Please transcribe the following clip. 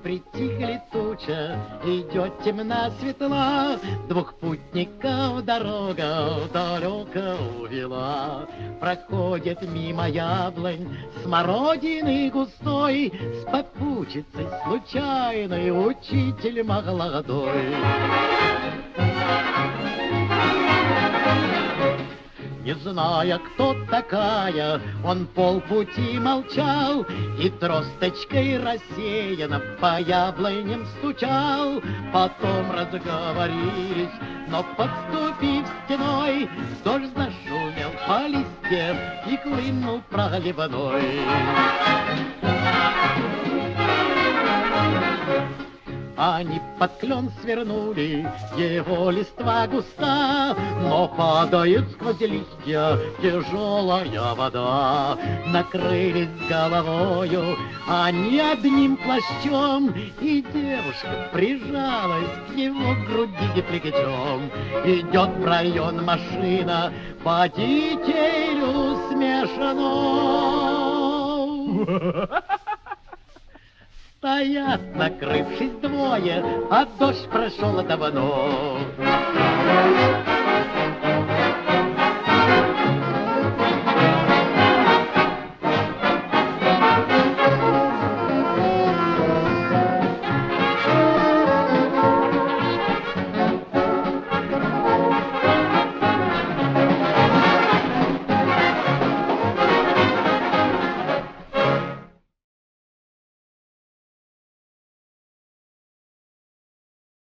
притихли туча, идет темна светла, двух путников дорога далеко увела. Проходит мимо яблонь смородины густой, с попутчицей случайной учитель молодой. Не зная, кто такая, он полпути молчал и тросточкой рассеянно по яблоням стучал. Потом разговорились, но, подступив стеной, дождь зашумел по листе и хлынул проливной. Они под клен свернули, его листва густа, но падает сквозь листья тяжелая вода. Накрылись головою они одним плащом, и девушка прижалась к его груди плечом. Идет в район машина водителю смешано. Стоят, накрывшись двое, а дождь прошел давно.